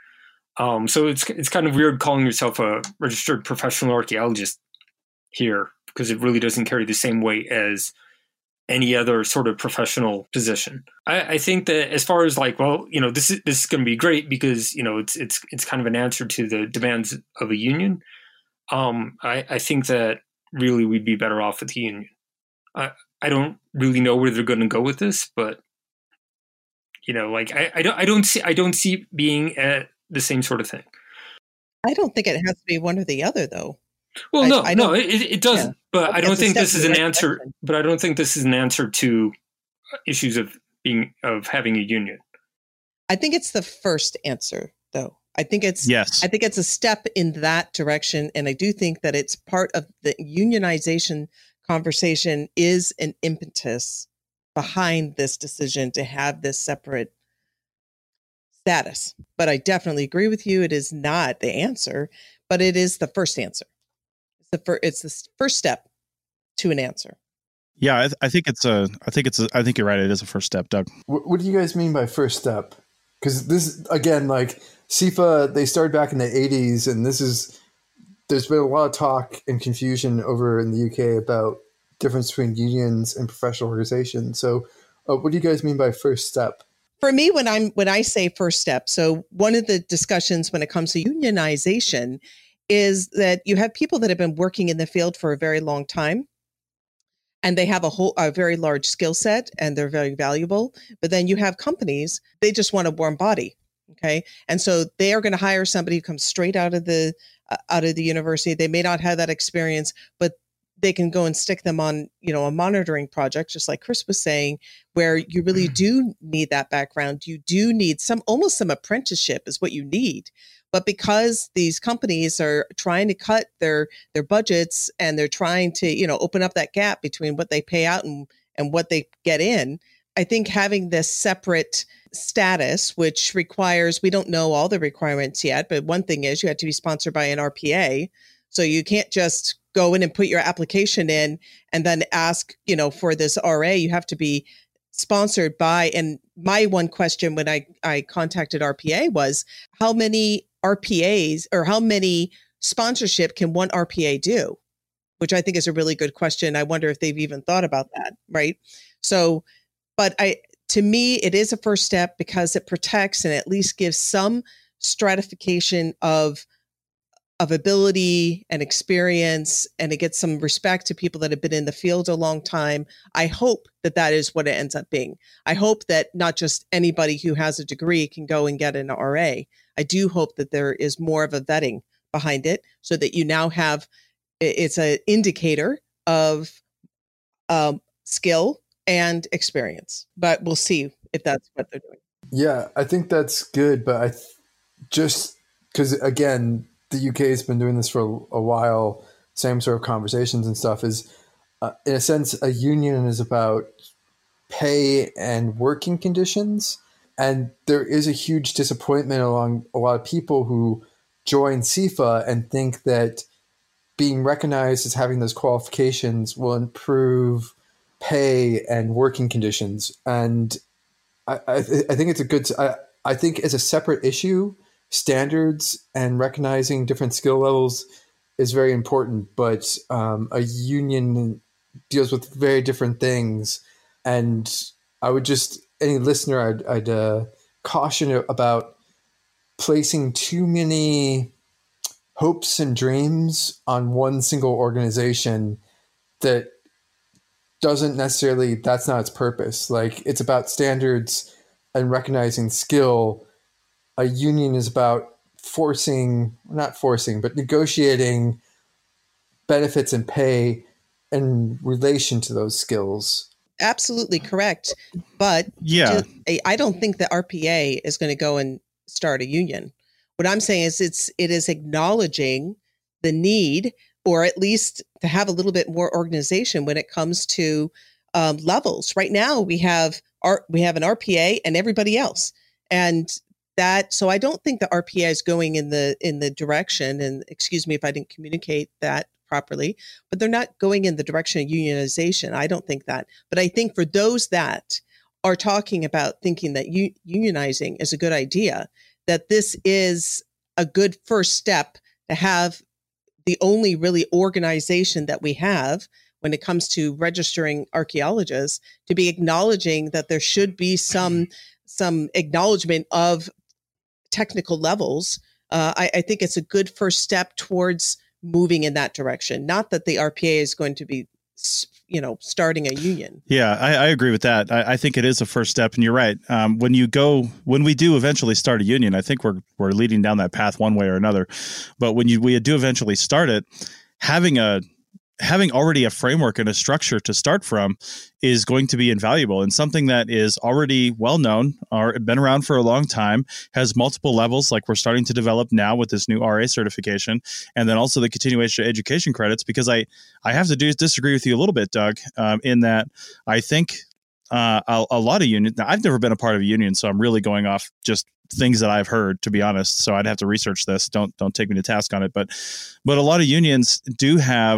Speaker 7: So it's kind of weird calling yourself a registered professional archaeologist here, because it really doesn't carry the same weight as any other sort of professional position. I think that as far as like, well, this is going to be great because it's kind of an answer to the demands of a union. I think that really we'd be better off with the union. I don't really know where they're going to go with this, but I don't see it being the same sort of thing.
Speaker 6: I don't think it has to be one or the other, though.
Speaker 7: Well, it doesn't. Yeah. But I don't think this is an answer. But I don't think this is an answer to issues of having a union.
Speaker 6: I think it's the first answer, though. I think it's a step in that direction, and I do think that it's part of the unionization conversation is an impetus behind this decision to have this separate status. But I definitely agree with you. It is not the answer, but it is the first answer. It's the first step to an answer.
Speaker 2: Yeah, I think you're right. It is a first step, Doug.
Speaker 3: What do you guys mean by first step? Because this, again, like SEPA, they started back in the 80s, and there's been a lot of talk and confusion over in the UK about difference between unions and professional organizations. So what do you guys mean by first step?
Speaker 6: For me, when I say first step, so one of the discussions when it comes to unionization is that you have people that have been working in the field for a very long time, and they have a very large skill set, and they're very valuable. But then you have companies, they just want a warm body. Okay. And so they are going to hire somebody who comes straight out of the university. They may not have that experience, but they can go and stick them on, a monitoring project, just like Chris was saying, where you really do need that background. You do need almost some apprenticeship is what you need. But because these companies are trying to cut their budgets, and they're trying to, open up that gap between what they pay out and what they get in, I think having this separate status, which requires, we don't know all the requirements yet, but one thing is you have to be sponsored by an RPA. So you can't just go in and put your application in and then ask, for this RA. You have to be sponsored by, and my one question when I contacted RPA was, how many RPAs or how many sponsorship can one RPA do? Which I think is a really good question. I wonder if they've even thought about that, right? So, but to me, it is a first step because it protects and at least gives some stratification of ability and experience, and it gets some respect to people that have been in the field a long time. I hope that is what it ends up being. I hope that not just anybody who has a degree can go and get an RA. I do hope that there is more of a vetting behind it so that you now have, it's an indicator of skill and experience, but we'll see if that's what they're doing.
Speaker 3: Yeah, I think that's good, but just because, again, the UK has been doing this for a while, same sort of conversations and stuff, is in a sense, a union is about pay and working conditions. And there is a huge disappointment along a lot of people who join SEPA and think that being recognized as having those qualifications will improve pay and working conditions. And I think it's a good, I think as a separate issue, standards and recognizing different skill levels is very important, but a union deals with very different things. And I would just, any listener, I'd caution about placing too many hopes and dreams on one single organization that doesn't necessarily, that's not its purpose. Like, it's about standards and recognizing skill. A union is about negotiating benefits and pay in relation to those skills.
Speaker 6: Absolutely correct. But
Speaker 2: yeah,
Speaker 6: I don't think the RPA is going to go and start a union. What I'm saying is it is acknowledging the need, or at least to have a little bit more organization when it comes to levels. Right now we have an RPA and everybody else. And so I don't think the RPA is going in the direction, and excuse me if I didn't communicate that properly, but they're not going in the direction of unionization. I don't think that. But I think for those that are talking about thinking that unionizing is a good idea, that this is a good first step to have the only really organization that we have when it comes to registering archaeologists, to be acknowledging that there should be some acknowledgement of technical levels. I think it's a good first step towards moving in that direction. Not that the RPA is going to be, starting a union.
Speaker 2: Yeah, I agree with that. I think it is a first step, and you're right. When we do eventually start a union, I think we're leading down that path one way or another. But when we do eventually start it, having already a framework and a structure to start from is going to be invaluable, and something that is already well known or been around for a long time, has multiple levels like we're starting to develop now with this new RA certification, and then also the continuation education credits. Because I have to disagree with you a little bit, Doug, in that I think a lot of unions, now I've never been a part of a union, so I'm really going off just things that I've heard, to be honest. So I'd have to research this. Don't take me to task on it. But a lot of unions do have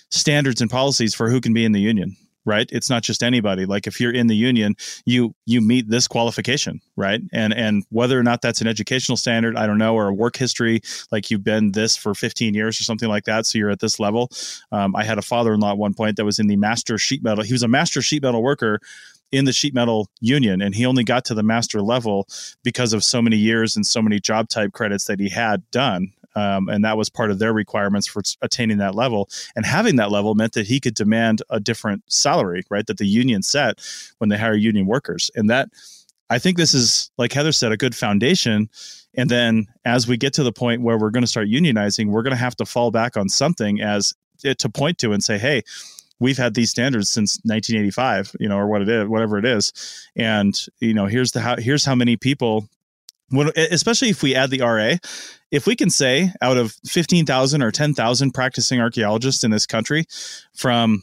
Speaker 2: standards and policies for who can be in the union. Right. It's not just anybody. Like if you're in the union, you meet this qualification. Right. And whether or not that's an educational standard, I don't know, or a work history, like you've been this for 15 years or something like that. So you're at this level. I had a father-in-law at one point that was in the master sheet metal. He was a master sheet metal worker in the sheet metal union. And he only got to the master level because of so many years and so many job type credits that he had done. And that was part of their requirements for attaining that level. And having that level meant that he could demand a different salary, right, that the union set when they hire union workers. And that, I think this is, like Heather said, a good foundation. And then as we get to the point where we're going to start unionizing, we're going to have to fall back on something as to point to and say, hey, we've had these standards since 1985, or what it is, whatever it is. And, here's how many people, especially if we add the RA, if we can say out of 15,000 or 10,000 practicing archaeologists in this country from,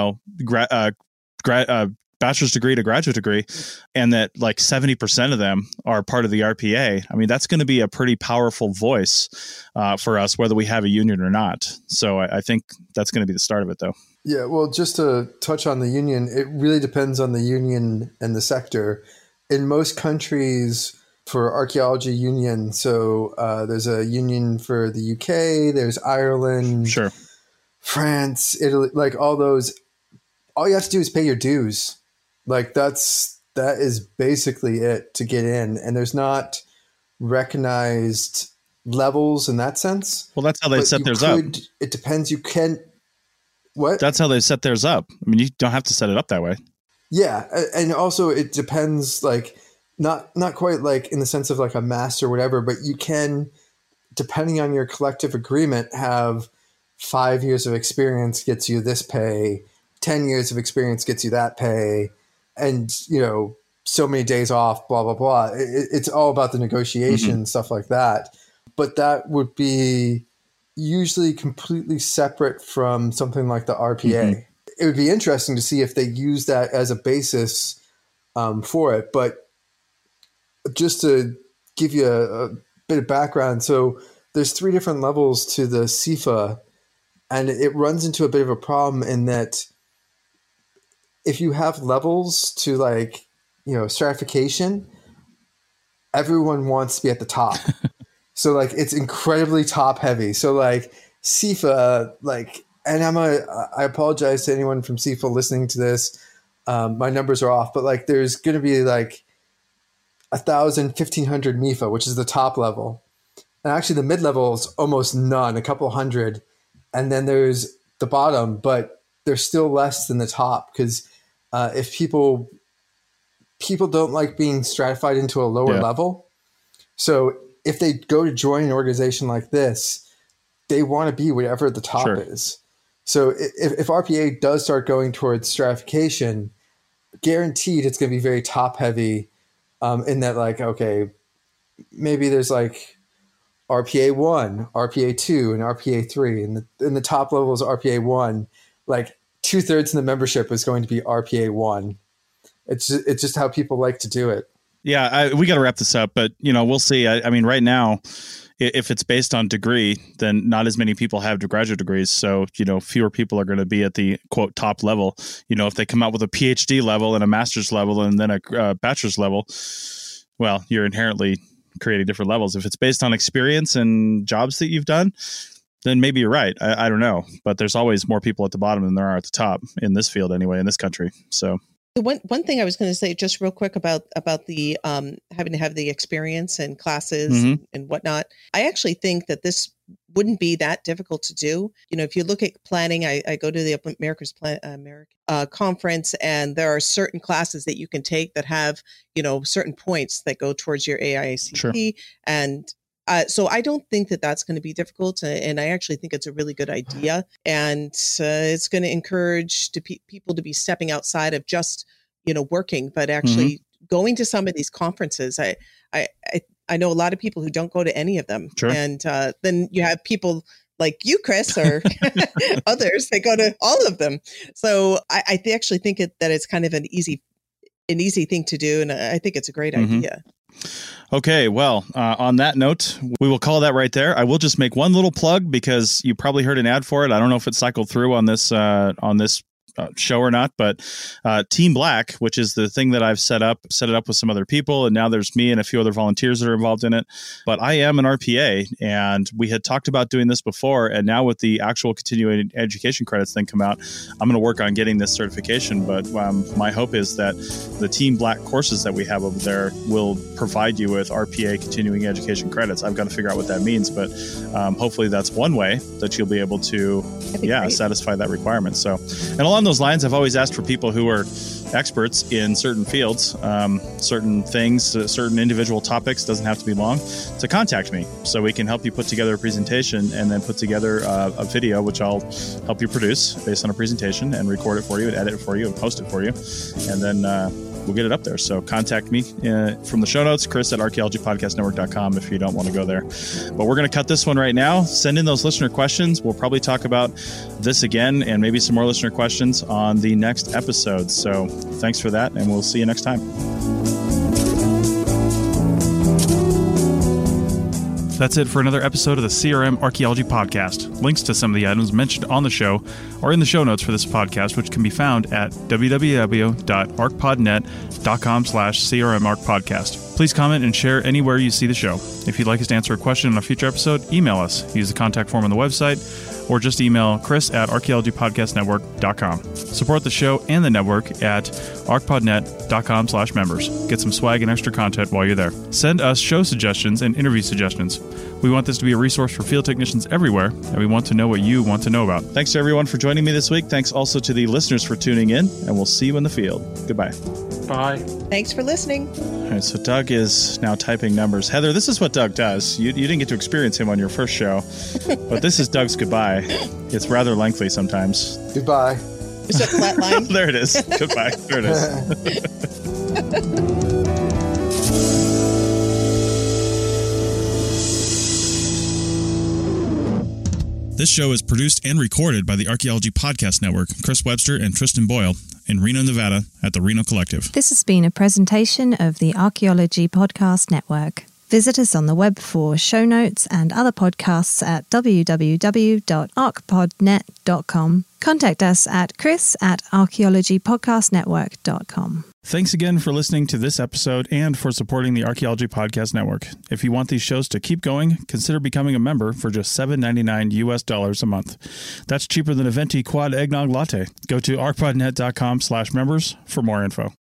Speaker 2: bachelor's degree to graduate degree, and that like 70% of them are part of the RPA, I mean, that's going to be a pretty powerful voice for us, whether we have a union or not. So I think that's going to be the start of it, though.
Speaker 3: Yeah, well, just to touch on the union, it really depends on the union and the sector. In most countries, for archaeology union, so there's a union for the UK, there's Ireland,
Speaker 2: sure,
Speaker 3: France, Italy, like all those. All you have to do is pay your dues. Like that is basically it to get in, and there's not recognized levels in that sense.
Speaker 2: Well, that's how they set theirs up.
Speaker 3: It depends. You can what?
Speaker 2: That's how they set theirs up. I mean, you don't have to set it up that way.
Speaker 3: Yeah, and also it depends. Like. Not quite like in the sense of like a master or whatever, but you can, depending on your collective agreement, have 5 years of experience gets you this pay, 10 years of experience gets you that pay, and, so many days off, blah, blah, blah. It's all about the negotiation, stuff like that. But that would be usually completely separate from something like the RPA. It would be interesting to see if they use that as a basis for it. But just to give you a bit of background, so there's 3 different levels to the CIFA, and it runs into a bit of a problem in that if you have levels to stratification, everyone wants to be at the top. So like it's incredibly top heavy. So like CIFA, and I apologize to anyone from CIFA listening to this. My numbers are off, but like there's going to be like 1,000, 1,500 MIFA, which is the top level. And actually the mid-level is almost none, a couple hundred. And then there's the bottom, but they're still less than the top because if people don't like being stratified into a lower level. So if they go to join an organization like this, they want to be whatever the top is. So if RPA does start going towards stratification, guaranteed it's going to be very top heavy. In that, like, okay, maybe there's like RPA 1, RPA 2, and RPA 3, and in the top level is RPA 1. Like 2/3 of the membership is going to be RPA 1. It's just how people like to do it.
Speaker 2: Yeah, we got to wrap this up, but we'll see. I mean, right now, if it's based on degree, then not as many people have graduate degrees. So, fewer people are going to be at the quote top level. If they come out with a PhD level and a master's level and then a bachelor's level, well, you're inherently creating different levels. If it's based on experience and jobs that you've done, then maybe you're right. I don't know, but there's always more people at the bottom than there are at the top in this field anyway, in this country. So.
Speaker 6: One thing I was going to say just real quick about the having to have the experience and classes and whatnot. I actually think that this wouldn't be that difficult to do. If you look at planning, I go to the America's conference, and there are certain classes that you can take that have, certain points that go towards your AICP.
Speaker 2: Sure.
Speaker 6: And so I don't think that that's going to be difficult. And I actually think it's a really good idea. And it's going to encourage people to be stepping outside of just, working, but actually going to some of these conferences. I know a lot of people who don't go to any of them.
Speaker 2: Sure.
Speaker 6: And then you have people like you, Chris, or others, they go to all of them. So I actually think that it's kind of an easy thing to do. And I think it's a great idea.
Speaker 2: Okay, well, on that note, we will call that right there. I will just make one little plug because you probably heard an ad for it. I don't know if it cycled through on this show or not, but Team Black, which is the thing that I've set it up with some other people, and now there's me and a few other volunteers that are involved in it. But I am an RPA, and we had talked about doing this before, and now with the actual continuing education credits thing come out, I'm going to work on getting this certification. But my hope is that the Team Black courses that we have over there will provide you with RPA continuing education credits. I've got to figure out what that means, but hopefully that's one way that you'll be able to satisfy that requirement. So, and along those lines, I've always asked for people who are experts in certain fields, certain things, certain individual topics, doesn't have to be long, to contact me so we can help you put together a presentation and then put together a video, which I'll help you produce based on a presentation and record it for you and edit it for you and post it for you. And then we'll get it up there. So contact me from the show notes, Chris@archaeologypodcastnetwork.com if you don't want to go there. But we're going to cut this one right now. Send in those listener questions. We'll probably talk about this again and maybe some more listener questions on the next episode. So thanks for that, and we'll see you next time.
Speaker 5: That's it for another episode of the CRM Archaeology Podcast. Links to some of the items mentioned on the show are in the show notes for this podcast, which can be found at www.arcpodnet.com/CRMArcPodcast. Please comment and share anywhere you see the show. If you'd like us to answer a question in a future episode, email us. Use the contact form on the website, or just email Chris@archaeologypodcastnetwork.com. Support the show and the network at arcpodnet.com/members. Get some swag and extra content while you're there. Send us show suggestions and interview suggestions. We want this to be a resource for field technicians everywhere, and we want to know what you want to know about.
Speaker 2: Thanks to everyone for joining me this week. Thanks also to the listeners for tuning in, and we'll see you in the field. Goodbye.
Speaker 7: Bye.
Speaker 6: Thanks for listening.
Speaker 2: All right, so Doug is now typing numbers. Heather, this is what Doug does. You didn't get to experience him on your first show, but this is Doug's goodbye. It's rather lengthy sometimes.
Speaker 3: Goodbye.
Speaker 6: Is that flat line?
Speaker 2: There it is. Goodbye. There it is.
Speaker 5: This show is produced and recorded by the Archaeology Podcast Network, Chris Webster and Tristan Boyle, in Reno, Nevada, at the Reno Collective.
Speaker 4: This has been a presentation of the Archaeology Podcast Network. Visit us on the web for show notes and other podcasts at www.arcpodnet.com. Contact us at chris@archaeologypodcastnetwork.com.
Speaker 5: Thanks again for listening to this episode and for supporting the Archaeology Podcast Network. If you want these shows to keep going, consider becoming a member for just $7.99 US a month. That's cheaper than a venti quad eggnog latte. Go to arcpodnet.com/members for more info.